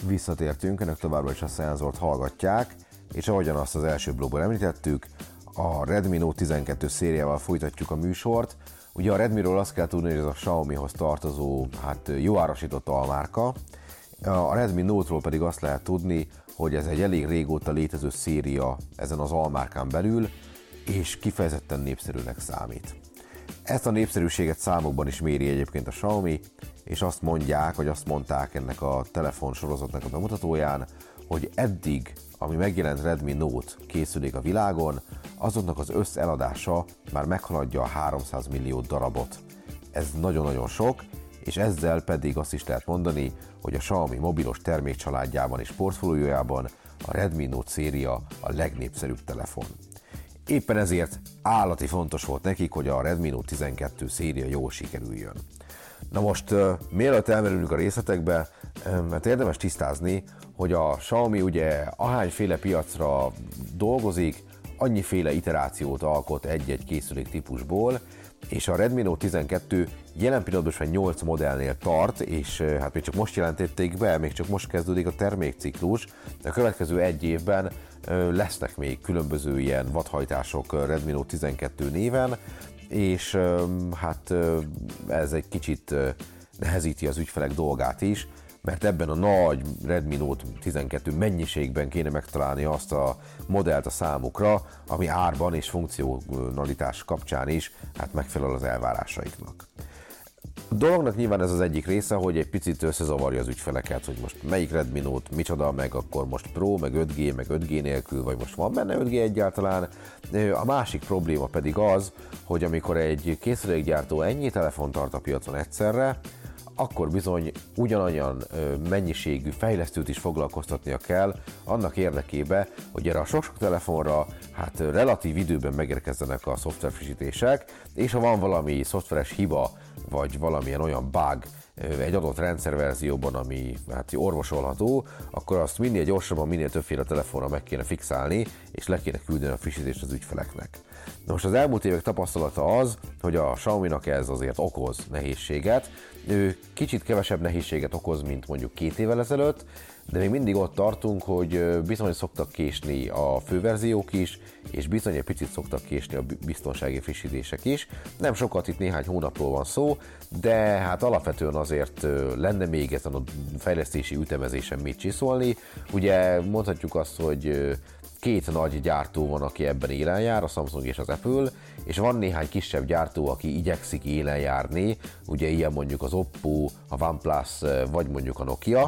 Visszatértünk, önök továbbra is a Szenzort hallgatják, és ahogyan azt az első blogban említettük, a Redmi Note 12 szériával folytatjuk a műsort. Ugye a Redmiről azt kell tudni, hogy ez a Xiaomihoz tartozó, jó árasított almárka. A Redmi Note-ról pedig azt lehet tudni, hogy ez egy elég régóta létező széria ezen az almárkán belül, és kifejezetten népszerűnek számít. Ezt a népszerűséget számokban is méri egyébként a Xiaomi, és azt mondták ennek a telefonsorozatnak a bemutatóján, hogy eddig, ami megjelent Redmi Note készülék a világon, azoknak az összeladása már meghaladja a 300 millió darabot. Ez nagyon-nagyon sok, és ezzel pedig azt is lehet mondani, hogy a Xiaomi mobilos termékcsaládjában és portfóliójában a Redmi Note széria a legnépszerűbb telefon. Éppen ezért állati fontos volt nekik, hogy a Redmi Note 12 széria jól sikerüljön. Na most, mielőtt elmerülünk a részletekbe, mert érdemes tisztázni, hogy a Xiaomi ugye ahányféle piacra dolgozik, annyiféle iterációt alkot egy-egy készülék típusból, és a Redmi Note 12 jelen pillanatban 8 modellnél tart, és hát még csak most jelentették be, még csak most kezdődik a termékciklus. A következő egy évben lesznek még különböző ilyen vadhajtások Redmi Note 12 néven, és hát ez egy kicsit nehezíti az ügyfelek dolgát is, mert ebben a nagy Redmi Note 12 mennyiségben kéne megtalálni azt a modellt a számukra, ami árban és funkcionalitás kapcsán is hát megfelel az elvárásaiknak. A dolognak nyilván ez az egyik része, hogy egy picit összezavarja az ügyfeleket, hogy most melyik Redmi Note micsoda, meg akkor most Pro, meg 5G, meg 5G nélkül, vagy most van benne 5G egyáltalán. A másik probléma pedig az, hogy amikor egy készülékgyártó ennyi telefont tart a piacon egyszerre, akkor bizony ugyanolyan mennyiségű fejlesztőt is foglalkoztatnia kell annak érdekébe, hogy erre a sok-sok telefonra hát relatív időben megérkezzenek a szoftverfrissítések, és ha van valami szoftveres hiba, vagy valamilyen olyan bug egy adott rendszerverzióban, ami hát orvosolható, akkor azt minél gyorsabban, minél többféle telefonra meg kéne fixálni, és le kéne küldeni a frissítést az ügyfeleknek. Na most az elmúlt évek tapasztalata az, hogy a Xiaomi-nak ez azért okoz nehézséget. Kicsit kevesebb nehézséget okoz, mint mondjuk 2 évvel ezelőtt, de még mindig ott tartunk, hogy bizony szoktak késni a főverziók is, és bizony egy picit szoktak késni a biztonsági frissítések is. Nem sokat, itt néhány hónapról van szó, de hát alapvetően azért lenne még ezen a fejlesztési ütemezésen mit csiszolni. Ugye mondhatjuk azt, hogy 2 nagy gyártó van, aki ebben élen jár, a Samsung és az Apple, és van néhány kisebb gyártó, aki igyekszik élen járni, ugye ilyen mondjuk az Oppo, a OnePlus, vagy mondjuk a Nokia,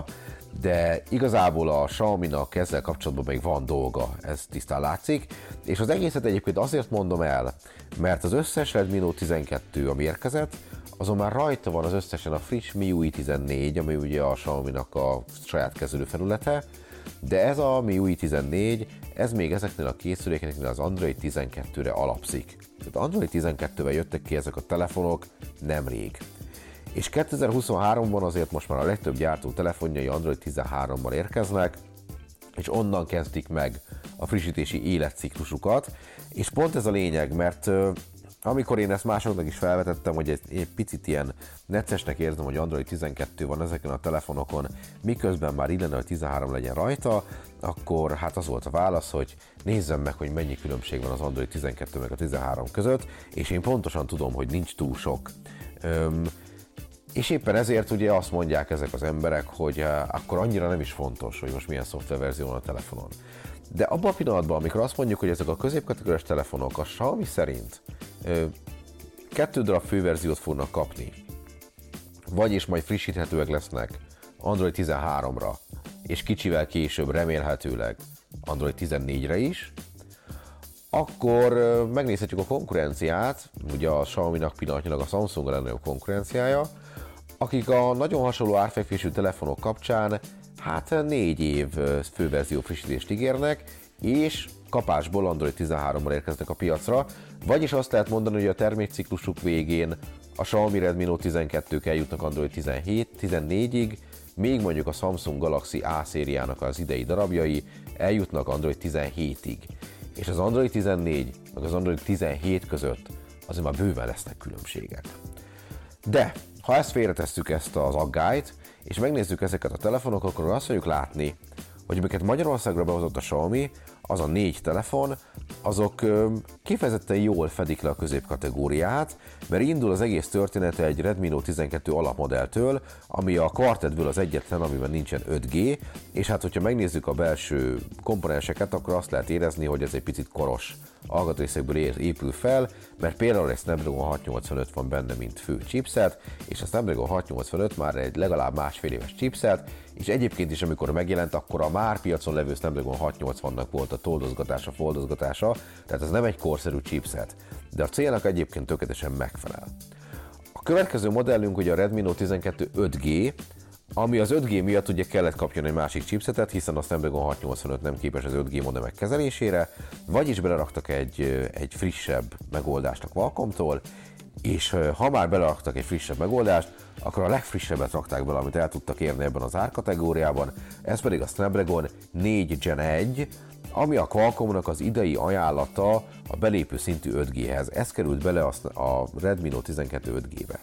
de igazából a Xiaomi-nak ezzel kapcsolatban még van dolga, ez tisztán látszik, és az egészet egyébként azért mondom el, mert az összes Redmi Note 12, ami érkezett, azon már rajta van az összesen a friss MIUI 14, ami ugye a Xiaomi-nak a saját kezelőfelülete, de ez a MIUI 14, ez még ezeknél a készülékeknél az Android 12-re alapszik. Tehát Android 12-vel jöttek ki ezek a telefonok nemrég. És 2023-ban azért most már a legtöbb gyártó telefonjai Android 13-mal érkeznek, és onnan kezdik meg a frissítési életciklusukat, és pont ez a lényeg, mert amikor én ezt másoknak is felvetettem, hogy egy picit ilyen neccesnek érzem, hogy Android 12 van ezeken a telefonokon, miközben már illene, hogy 13 legyen rajta, akkor hát az volt a válasz, hogy nézzem meg, hogy mennyi különbség van az Android 12 meg a 13 között, és én pontosan tudom, hogy nincs túl sok. És éppen ezért ugye azt mondják ezek az emberek, hogy akkor annyira nem is fontos, hogy most milyen szoftververzió van a telefonon. De abban a pillanatban, amikor azt mondjuk, hogy ezek a középkategóriás telefonok a Xiaomi szerint 2 darab főverziót fognak kapni, vagyis majd frissíthetőek lesznek Android 13-ra, és kicsivel később remélhetőleg Android 14-re is, akkor megnézhetjük a konkurenciát, ugye a Xiaomi-nak pillanatnyilag a Samsung a legnagyobb konkurenciája, akik a nagyon hasonló árfekvésű telefonok kapcsán hát 4 év főverzió frissítést ígérnek, és kapásból Android 13-mal érkeznek a piacra, vagyis azt lehet mondani, hogy a termékciklusuk végén a Xiaomi Redmi Note 12-k eljutnak Android 14-ig, még mondjuk a Samsung Galaxy A szériának az idei darabjai eljutnak Android 17-ig. És az Android 14 meg az Android 17 között azért már bőven lesznek különbségek. De ha ezt félretesszük, ezt az aggályt, és megnézzük ezeket a telefonokat, akkor azt fogjuk látni, hogy amiket Magyarországra behozott a Xiaomi, az a 4 telefon, azok kifejezetten jól fedik le a középkategóriát, mert indul az egész története egy Redmi Note 12 alapmodelltől, ami a Quartetből az egyetlen, amiben nincsen 5G, és hát hogyha megnézzük a belső komponenseket, akkor azt lehet érezni, hogy ez egy picit koros alkatrészekből épül fel, mert például egy Snapdragon 685 van benne, mint fő chipset, és a Snapdragon 685 már egy legalább másfél éves chipset, és egyébként is, amikor megjelent, akkor a már piacon levő Snapdragon 680-nak volt a toldozgatása, foldozgatása, tehát ez nem egy korszerű chipset, de a célnak egyébként tökéletesen megfelel. A következő modellünk ugye a Redmi Note 12 5G, ami az 5G miatt ugye kellett kapjon egy másik chipsetet, hiszen a Snapdragon 685 nem képes az 5G modemek kezelésére, vagyis beleraktak egy frissebb megoldást a Qualcommtól, és ha már beleraktak egy frissebb megoldást, akkor a legfrissebbet rakták bele, amit el tudtak érni ebben az árkategóriában, ez pedig a Snapdragon 4 Gen 1, ami a Qualcommnak az idei ajánlata a belépő szintű 5G-hez. Ez került bele a Redmi Note 12 5G-be.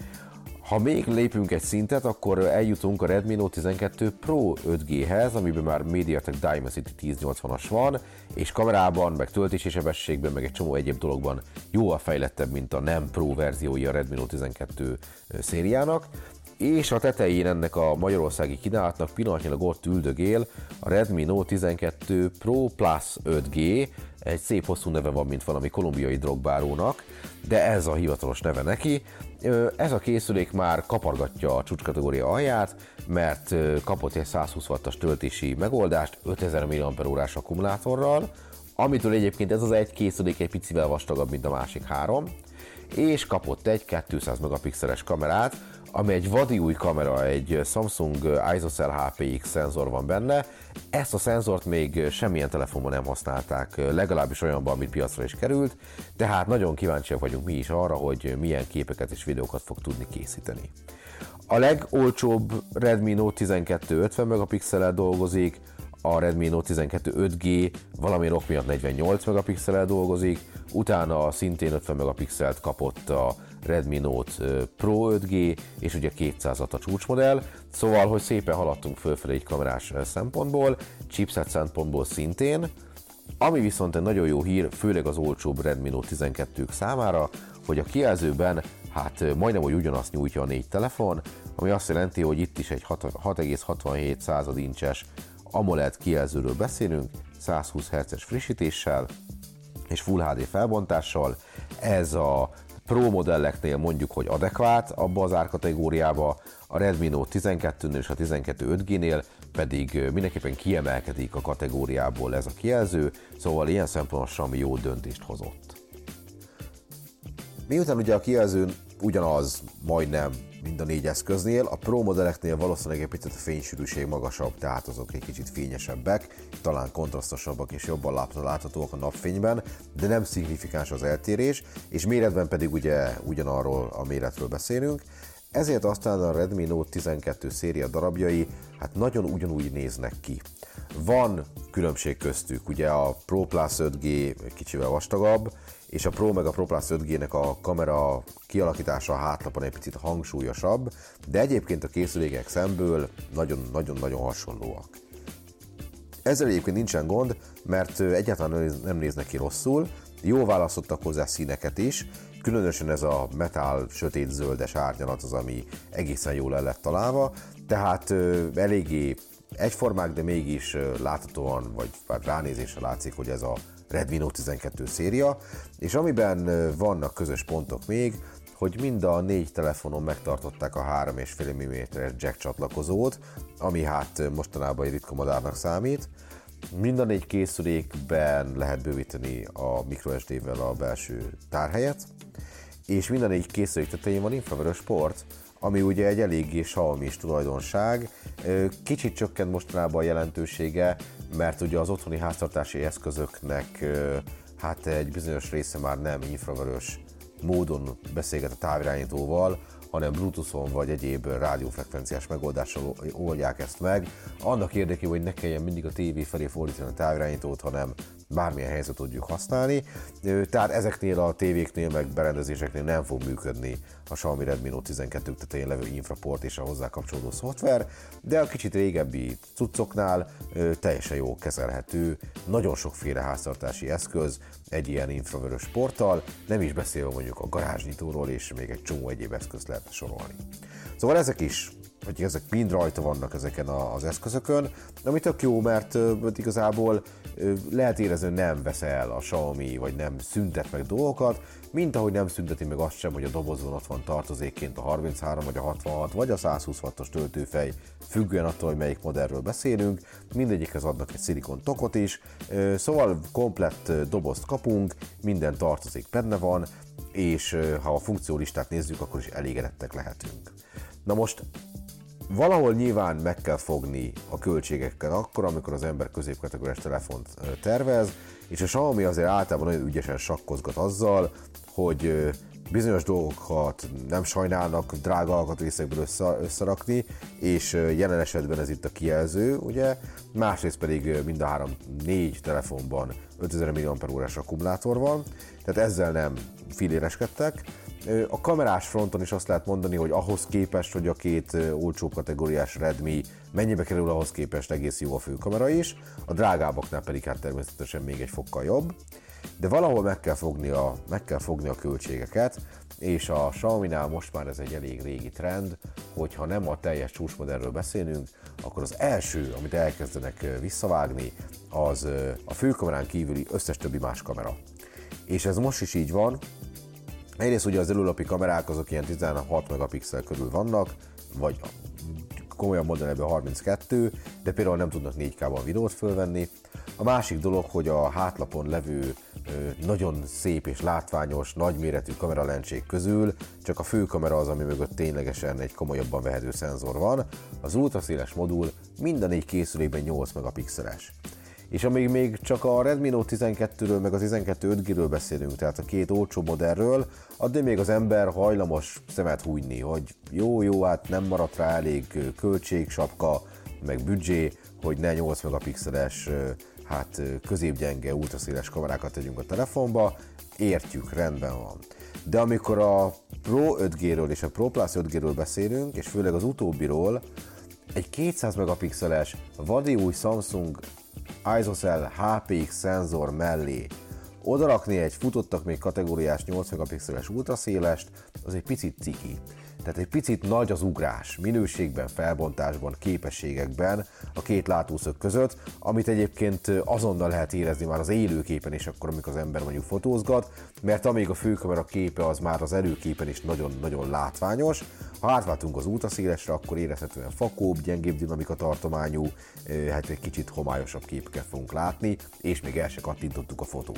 Ha még lépünk egy szintet, akkor eljutunk a Redmi Note 12 Pro 5G-hez, amiben már MediaTek Dimensity 1080-as van, és kamerában, meg töltési sebességben, meg egy csomó egyéb dologban jóval fejlettebb, mint a nem Pro verziója a Redmi Note 12 szériának. És a tetején ennek a magyarországi kínálatnak pillanatnyilag ott üldögél a Redmi Note 12 Pro Plus 5G, egy szép hosszú neve van, mint valami kolumbiai drogbárónak, de ez a hivatalos neve neki. Ez a készülék már kapargatja a csúcskategória alját, mert kapott egy 120 wattas töltési megoldást 5000 mAh akkumulátorral, amitől egyébként ez az egy készülék egy picivel vastagabb, mint a másik 3, és kapott egy 200 megapixeles kamerát, ami egy vadi új kamera, egy Samsung ISOCELL HPX szenzor van benne. Ezt a szenzort még semmilyen telefonban nem használták, legalábbis olyanban, amit piacra is került, tehát nagyon kíváncsiak vagyunk mi is arra, hogy milyen képeket és videókat fog tudni készíteni. A legolcsóbb Redmi Note 12 50 megapixellel dolgozik, a Redmi Note 12 5G valamilyen ok miatt 48 megapixellel dolgozik, utána szintén 50 megapixelt kapott a Redmi Note Pro 5G, és ugye 200 watt a csúcsmodell, szóval, hogy szépen haladtunk fölfelé egy kamerás szempontból, chipset szempontból szintén, ami viszont egy nagyon jó hír, főleg az olcsóbb Redmi Note 12-k számára, hogy a kijelzőben hát majdnem, hogy ugyanazt nyújtja a 4 telefon, ami azt jelenti, hogy itt is egy 6,67 incses AMOLED kijelzőről beszélünk, 120 Hz-es frissítéssel és Full HD felbontással. Ez a Pro modelleknél mondjuk, hogy adekvát abba az árkategóriába, a Redmi Note 12-nél és a 12 5G-nél pedig mindenképpen kiemelkedik a kategóriából ez a kijelző, szóval ilyen szempontból Xiaomi jó döntést hozott. Miután ugye a kijelző ugyanaz majdnem mind a 4 eszköznél, a Pro modelleknél valószínűleg egy picit a fénysűrűség magasabb, tehát azok egy kicsit fényesebbek, talán kontrasztosabbak és jobban láthatóak a napfényben, de nem szignifikáns az eltérés, és méretben pedig ugye ugyanarról a méretről beszélünk. Ezért aztán a Redmi Note 12 széria darabjai hát nagyon ugyanúgy néznek ki. Van különbség köztük, ugye a Pro Plus 5G kicsivel vastagabb, és a Pro meg a Pro Plus 5G-nek a kamera kialakítása a hátlapon egy picit hangsúlyosabb, de egyébként a készülékek szemből nagyon-nagyon hasonlóak. Ezzel egyébként nincsen gond, mert egyáltalán nem néznek ki rosszul, jól választottak hozzá színeket is, különösen ez a metál sötét-zöldes árnyalat az, ami egészen jól el lett találva, tehát eléggé egyformák, de mégis láthatóan, vagy ránézésre látszik, hogy ez a Redmi Note 12 széria, és amiben vannak közös pontok még, hogy mind a 4 telefonon megtartották a 3,5 mm-es jack csatlakozót, ami hát mostanában egy ritka madárnak számít. Mind a 4 készülékben lehet bővíteni a microSD-vel a belső tárhelyet, és mind a 4 készülék tetején van infravörös port, ami ugye egy eléggé Xiaomi-s tulajdonság. Kicsit csökkent mostanában a jelentősége, mert ugye az otthoni háztartási eszközöknek hát egy bizonyos része már nem infravörös módon beszélget a távirányítóval, hanem Bluetooth-on vagy egyéb rádiófrekvenciás megoldással oldják ezt meg. Annak érdekében, hogy ne kelljen mindig a tévé felé fordítani a távirányítót, hanem bármilyen helyzet tudjuk használni. Tehát ezeknél a tévéknél, meg berendezéseknél nem fog működni a Xiaomi Redmi Note 12 tetején levő infraport és a hozzá kapcsolódó szoftver, de a kicsit régebbi cuccoknál teljesen jól kezelhető, nagyon sokféle háztartási eszköz egy ilyen infravörös porttal, nem is beszélve mondjuk a garázsnyitóról, és még egy csomó egyéb eszközt lehet sorolni. Szóval ezek is, hogy ezek mind rajta vannak ezeken az eszközökön, ami tök jó, mert igazából lehet érezni, hogy nem vesz el a Xiaomi, vagy nem szüntet meg dolgokat, mint ahogy nem szünteti meg azt sem, hogy a dobozon ott van tartozékként a 33, vagy a 66, vagy a 120 wattos töltőfej, függően attól, hogy melyik modellről beszélünk, mindegyikhez adnak egy szilikon tokot is, szóval komplett dobozt kapunk, minden tartozék benne van, és ha a funkciólistát nézzük, akkor is elégedettek lehetünk. Na most valahol nyilván meg kell fogni a költségekkel akkor, amikor az ember középkategóriás telefont tervez, és a Xiaomi azért általában nagyon ügyesen sakkozgat azzal, hogy bizonyos dolgokat nem sajnálnak drága alkatrészekből összerakni, és jelen esetben ez itt a kijelző, ugye, másrészt pedig mind a 3-4 telefonban 5000 mAh-s akkumulátor van, tehát ezzel nem filéreskedtek. A kamerás fronton is azt lehet mondani, hogy ahhoz képest, hogy a két olcsóbb kategóriás Redmi mennyibe kerül, ahhoz képest egész jó a főkamera is, a drágábbaknál pedig hát természetesen még egy fokkal jobb, de valahol meg kell fogni a költségeket, és a Xiaomi-nál most már ez egy elég régi trend, hogyha nem a teljes csúcsmodellről beszélünk, akkor az első, amit elkezdenek visszavágni, az a főkamerán kívüli összes többi más kamera. És ez most is így van. Egyrészt ugye az előlapi kamerák azok ilyen 16 megapixel körül vannak, vagy komolyan modellben 32, de például nem tudnak 4K-ban videót fölvenni. A másik dolog, hogy a hátlapon levő nagyon szép és látványos, nagyméretű kameralencsék közül csak a főkamera az, ami mögött ténylegesen egy komolyabban vehető szenzor van. Az ultraszéles modul mind a 4 készülékben 8 megapixeles. És amíg még csak a Redmi Note 12-ről, meg a 12 5G-ről beszélünk, tehát a két olcsó modellről, addig még az ember hajlamos szemet hújni, hogy jó, hát nem maradt rá elég költség, sapka, meg büdzsé, hogy ne 8 megapixeles, hát középgyenge, ultraszéles kamerákat tegyünk a telefonba, értjük, rendben van. De amikor a Pro 5G-ről és a Pro Plus 5G-ről beszélünk, és főleg az utóbbiról, egy 200 megapixeles vadi új Samsung ISOCELL HPX szenzor mellé odarakni egy futottak még kategóriás 8 megapixeles ultraszélest, az egy picit ciki. Tehát egy picit nagy az ugrás minőségben, felbontásban, képességekben a két látószög között, amit egyébként azonnal lehet érezni már az élőképen is, akkor, amikor az ember mondjuk fotózgat, mert amíg a főkamera képe az már az előképen is nagyon-nagyon látványos, ha átváltunk az ultraszélesre, akkor érezhetően fakóbb, gyengébb dinamikatartományú, hát egy kicsit homályosabb képeket fogunk látni, és még el se kattintottuk a fotót.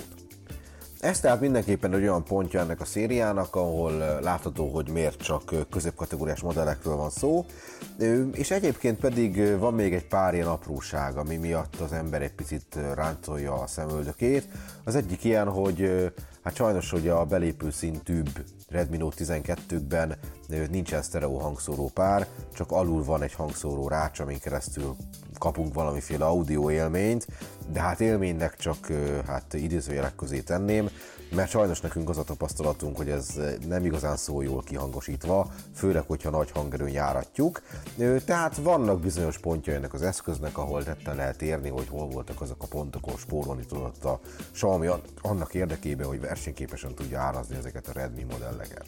Ez tehát mindenképpen egy olyan pontja ennek a szériának, ahol látható, hogy miért csak középkategóriás modellekről van szó, és egyébként pedig van még egy pár ilyen apróság, ami miatt az ember egy picit ráncolja a szemöldökét. Az egyik ilyen, hogy hát sajnos, hogy a belépő szintűbb Redmi Note 12-ben nincsen sztereó hangszóró pár, csak alul van egy hangszóró rács, amin keresztül kapunk valamiféle audio élményt, de hát élménynek csak hát idézőjelek közé tenném, mert sajnos nekünk az a tapasztalatunk, hogy ez nem igazán szól jól kihangosítva, főleg, hogyha nagy hangerőn járatjuk. Tehát vannak bizonyos pontja ennek az eszköznek, ahol tetten lehet érni, hogy hol voltak azok a pontok, ahol spórolni tudott a Xiaomi annak érdekében, hogy versenyképesen tudja árazni ezeket a Redmi modelleket.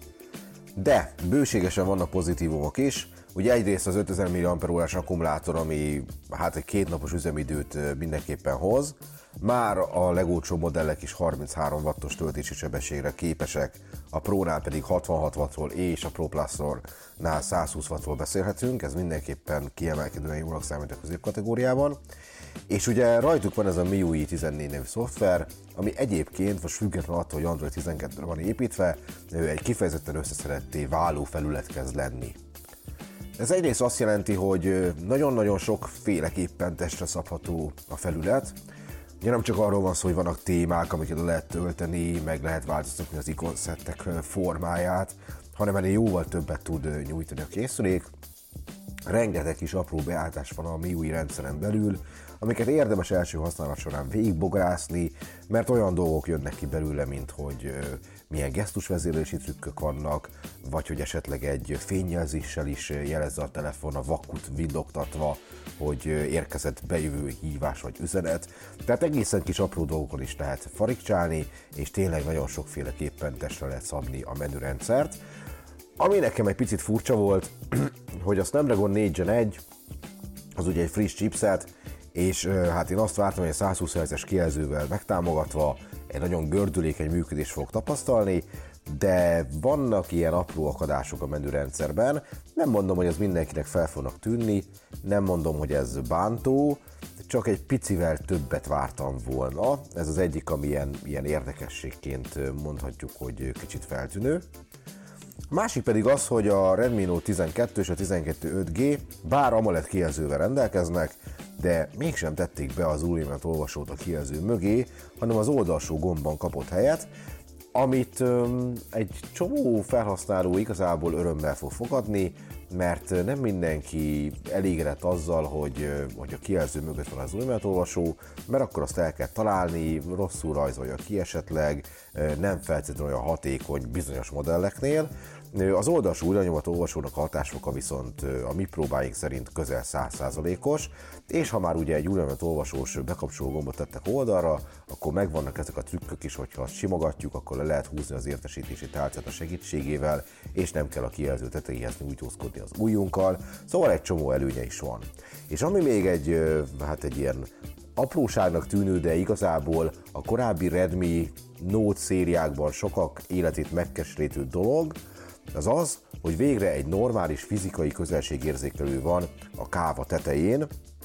De bőségesen vannak pozitívumok is. Ugye egyrészt az 5000 mAh-s akkumulátor, ami hát egy 2 napos üzemidőt mindenképpen hoz. Már a legolcsóbb modellek is 33 wattos töltési sebességre képesek, a Pro-nál pedig 66 wattról és a Pro Plus-nál 120 wattról beszélhetünk, ez mindenképpen kiemelkedően jónak számít a középkategóriában. És ugye rajtuk van ez a MIUI 14 nevű szoftver, ami egyébként most független attól, hogy Android 12-re van építve, egy kifejezetten összeszeretté váló felület kezd lenni. Ez egyrészt azt jelenti, hogy nagyon-nagyon sokféleképpen testre szabható a felület. Ugye nem csak arról van szó, hogy vannak témák, amiket lehet tölteni, meg lehet változtatni az ikonszettek formáját, hanem ennél jóval többet tud nyújtani a készülék. Rengeteg kis apró beállítás van a MIUI rendszeren belül, amiket érdemes első használat során végigbográszni, mert olyan dolgok jönnek ki belőle, mint hogy milyen gesztusvezérlési trükkök vannak, vagy hogy esetleg egy fényjelzéssel is jelezze a telefon a vakut villogtatva, hogy érkezett bejövő hívás vagy üzenet. Tehát egészen kis apró dolgokon is lehet farigcsálni, és tényleg nagyon sokféleképpen testre lehet szabni a menürendszert. Ami nekem egy picit furcsa volt, hogy a Snapdragon 4 Gen 1, az ugye egy friss chipset, és hát én azt vártam, hogy a 120 Hz-es kijelzővel megtámogatva egy nagyon gördülékeny működést fog tapasztalni, de vannak ilyen apró akadások a menürendszerben. Nem mondom, hogy az mindenkinek fel fognak tűnni, nem mondom, hogy ez bántó, csak egy picivel többet vártam volna. Ez az egyik, ami ilyen érdekességként mondhatjuk, hogy kicsit feltűnő. A másik pedig az, hogy a Redmi Note 12 és a 12 5G bár AMOLED kijelzővel rendelkeznek, de mégsem tették be az újraindított olvasót a kijelző mögé, hanem az oldalsó gombban kapott helyet, amit egy csomó felhasználó igazából örömmel fog fogadni, mert nem mindenki elégedett azzal, hogy a kijelző mögött van az újraindított olvasó, mert akkor azt el kell találni, rosszul rajzolja ki esetleg, nem feltétlenül olyan hatékony bizonyos modelleknél. Az oldalsó újranyomat olvasónak a hatásfoka viszont a mi próbáink szerint közel 100%-os, és ha már ugye egy újranyomat olvasós bekapcsoló gombot tettek oldalra, akkor megvannak ezek a trükkök is, hogyha azt simogatjuk, akkor le lehet húzni az értesítési tálcát a segítségével, és nem kell a kijelző tetejéhez nyújtózkodni az ujjunkkal, szóval egy csomó előnye is van. És ami még egy ilyen apróságnak tűnő, de igazából a korábbi Redmi Note szériákban sokak életét megkeserítő dolog, az az, hogy végre egy normális fizikai közelségérzékelő van a káva tetején,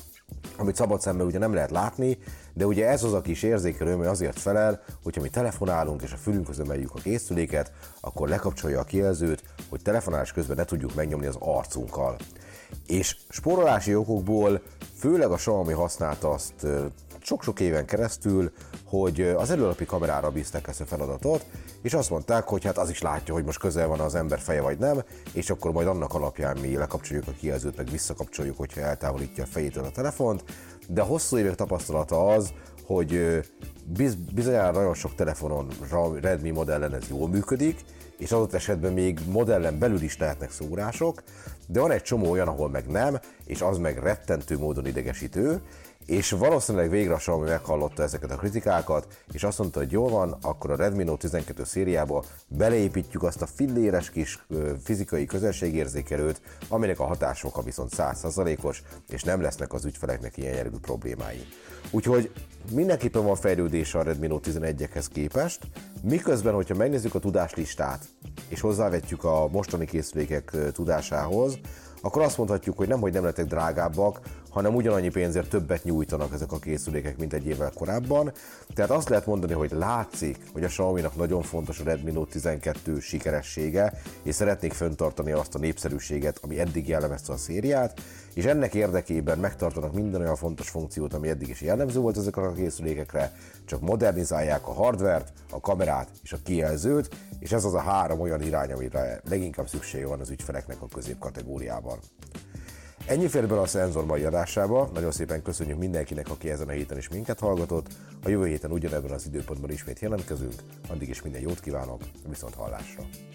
amit szabad szemmel ugye nem lehet látni, de ugye ez az a kis érzékelő, ami azért felel, hogyha mi telefonálunk és a fülünkhöz emeljük a készüléket, akkor lekapcsolja a kijelzőt, hogy telefonálás közben ne tudjuk megnyomni az arcunkkal. És spórolási okokból főleg a Xiaomi használta azt sok-sok éven keresztül, hogy az előlapi kamerára bízták ezt a feladatot, és azt mondták, hogy hát az is látja, hogy most közel van az ember feje vagy nem, és akkor majd annak alapján mi lekapcsoljuk a kijelzőt, meg visszakapcsoljuk, hogyha eltávolítja a fejétől a telefont, de a hosszú évek tapasztalata az, hogy bizonyára nagyon sok telefonon, Redmi modellen ez jól működik, és adott esetben még modellen belül is lehetnek szórások, de van egy csomó olyan, ahol meg nem, és az meg rettentő módon idegesítő, és valószínűleg végre a Xiaomi meghallotta ezeket a kritikákat, és azt mondta, hogy jól van, akkor a Redmi Note 12 szériába beleépítjük azt a filléres kis fizikai közelségérzékelőt, aminek a hatásfoka viszont 100%-os, és nem lesznek az ügyfeleknek ilyen jellegű problémái. Úgyhogy mindenképpen van fejlődés a Redmi Note 11-ekhez képest, miközben, hogyha megnézzük a tudáslistát, és hozzávetjük a mostani készülékek tudásához, akkor azt mondhatjuk, hogy nem lettek drágábbak, hanem ugyanannyi pénzért többet nyújtanak ezek a készülékek, mint egy évvel korábban. Tehát azt lehet mondani, hogy látszik, hogy a Xiaomi-nak nagyon fontos a Redmi Note 12 sikeressége, és szeretnék fenntartani azt a népszerűséget, ami eddig jellemezte a szériát, és ennek érdekében megtartanak minden olyan fontos funkciót, ami eddig is jellemző volt ezekre a készülékekre, csak modernizálják a hardvert, a kamerát és a kijelzőt, és ez az a három olyan irány, amire leginkább szüksége van az ügyfeleknek a középkategóriában. Ennyi fér bele a Szenzor mai adásába, nagyon szépen köszönjük mindenkinek, aki ezen a héten is minket hallgatott, a jövő héten ugyanebben az időpontban ismét jelentkezünk, addig is minden jót kívánok, viszont hallásra!